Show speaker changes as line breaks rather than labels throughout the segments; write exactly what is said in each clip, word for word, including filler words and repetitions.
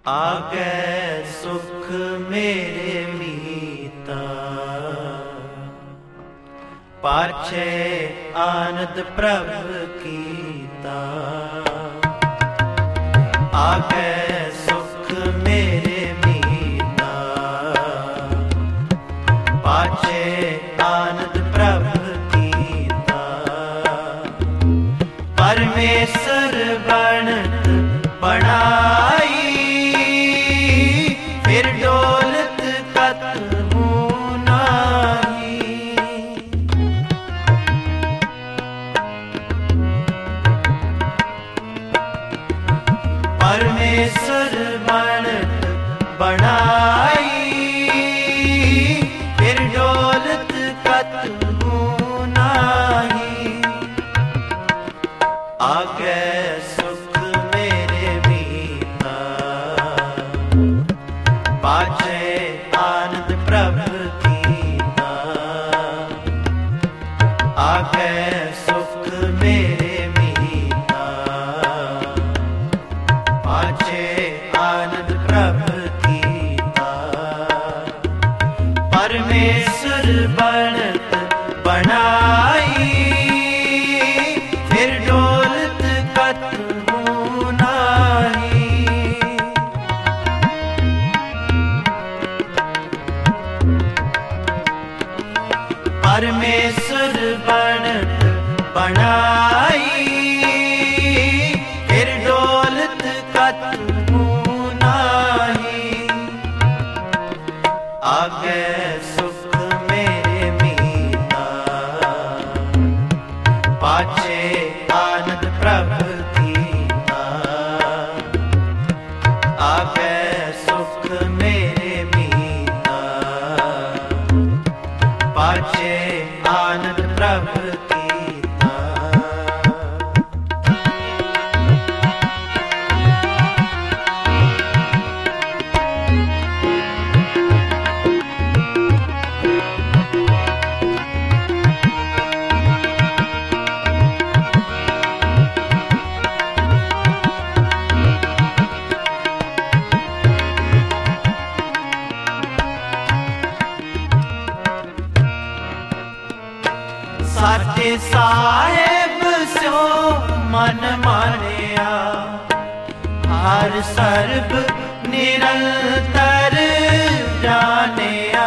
आगे सुख मेरे मीता, पाछे आनंद प्रभ कीता। आगे सुख मेरे मीता, पाछे आनंद प्रभ कीता। परमेश्वर बनत बनाई, फिर डोलत कतहु नाही। परमेश्वर बनत बनाई, फिर डोलत कतहु नाही। आगे सुख मेरे मीता, पाछे आनंद प्रभ कीता। आगे सुख मेरे मीता, पाछे आनंद प्रभ कीता। परमेश्वर बनत बनाई, फिर डोलत कतहु नाही। परमेश्वर बनत बनाई, फिर डोलत कतहु नाही। आगे सुख मेरे मीता, पाछे आनंद प्रभ कीता। आगे सुख मेरे मीता, पाछे आनंद प्रभ कीता। साचे साहेब स्यो मन मानिया, हर सर्ब निरंतर जानिया।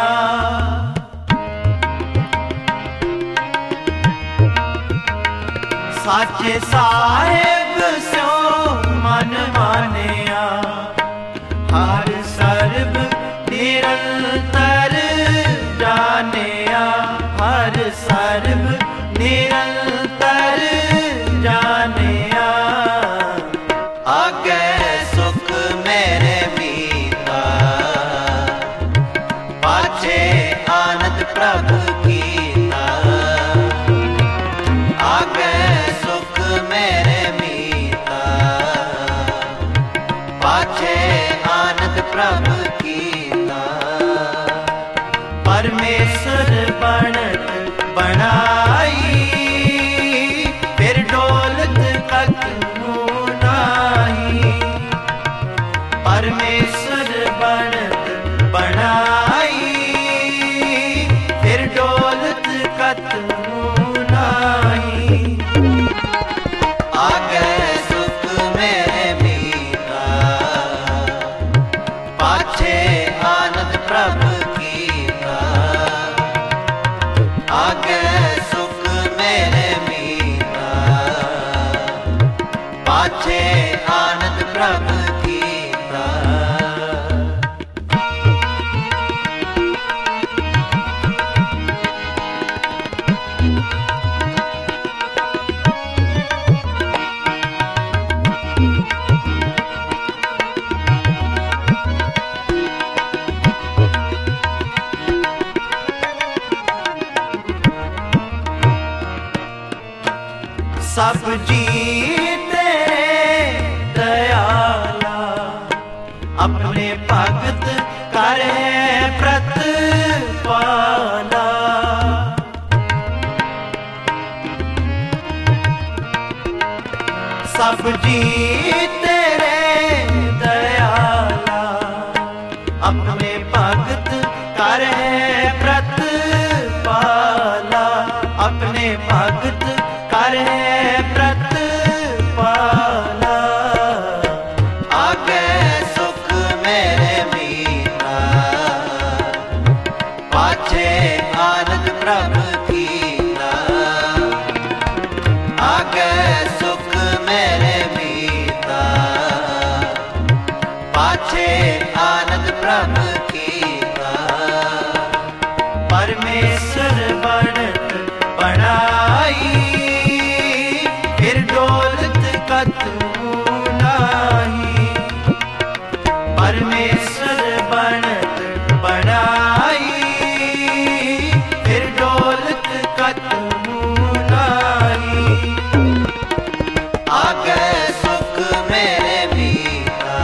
साचे साहेब स्यो मन मानिया, हर सर्ब निरंतर जानिया। हर सर्ब निरंतर जानिया। आगे सुख मेरे मीता, पाछे आनंद प्रभ कीता। आगे सुख मेरे मीता, पाछे आनंद प्रभ कीता। परमेश्वर बनत बनाई, फिर डोलत कतहु नाही। परमेश्वर बनत बनाई, फिर डोलत कतहु नाही। आगे सुख मेरे मीता, पाछे आनंद प्रभ कीता। आगे सुख मेरे मीता, पाछे आनंद प्रभ कीता। सब जी तेरे दयाला, अपने भगत करे प्रतिपाला। सब जी तेरे दयाला, कर है प्रतिपाला, अपने भगत कर है प्रतिपाला। आगे सुख मेरे मीता, पाछे आनंद प्रभु कीता। आगे सुख मेरे मीता, पाछे आनंद प्रभु कीता। परमेश्वर बनत बनाई, फिर डोलत कतहु नाही। परमेश्वर बनत बनाई, फिर डोलत कतहु नाही। आगे सुख मेरे मीता,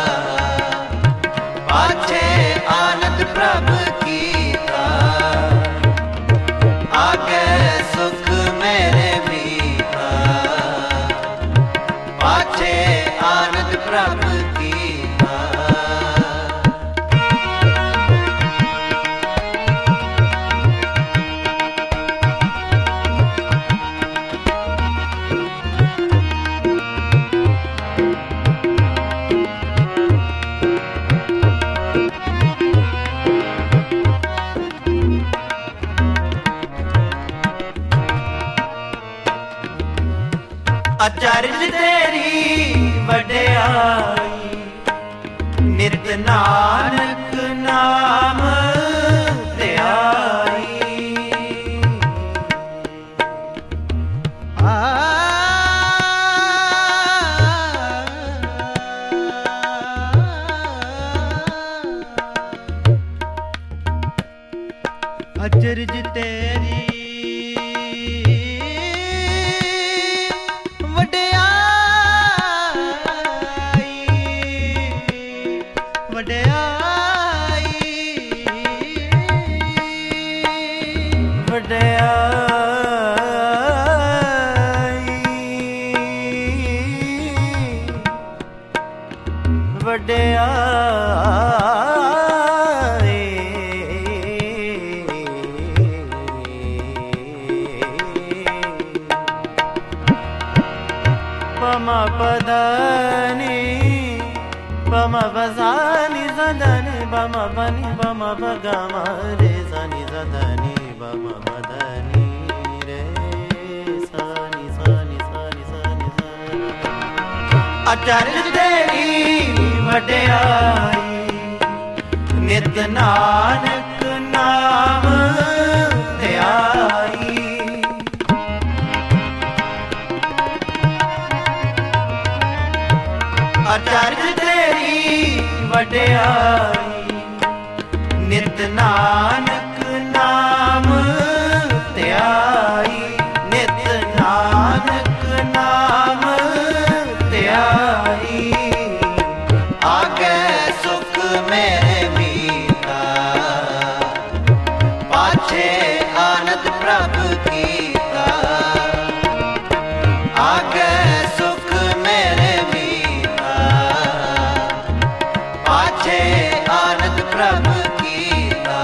पाछे आनंद प्रभु कीता। आगे सुख मेरे मीता, पाछे आनंद प्रभु कीता। अचरज तेरी वड्याई, नित नानक नाम ध्याई। आ अचरज तेरी वड्याई पम पदनी पम बसानी सदनी बम बनी बम बगम रे सनी सदनी बम बदनी रे सनी सनी सनी सनी सनी। अचरज तेरी वड्याई, नित नानक नाम ध्याई। अचरज तेरी वड्याई, नित नानक नाम ध्याई। नित नानक नाम ध्याई। आगे सुख मेरे मीता, पाछे आनंद प्रभु कीता। आगे सुख मेरे मीता, पाछे आनंद प्रभु कीता।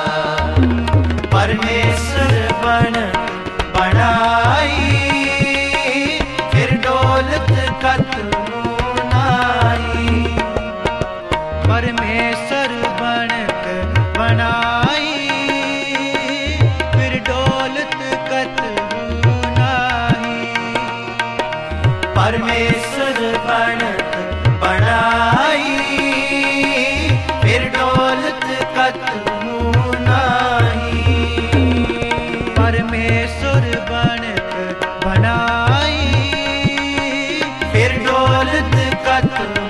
परमेश्वर बन बनाई, फिर डोलत कतहु नाही। परमेश्वर बनत बनाई, फिर डोलत कतहु नाही। परमेश्वर बनत बनाई, फिर डोलत कतहु नाही। परमेश्वर बनत बनाई, फिर डोलत कतहु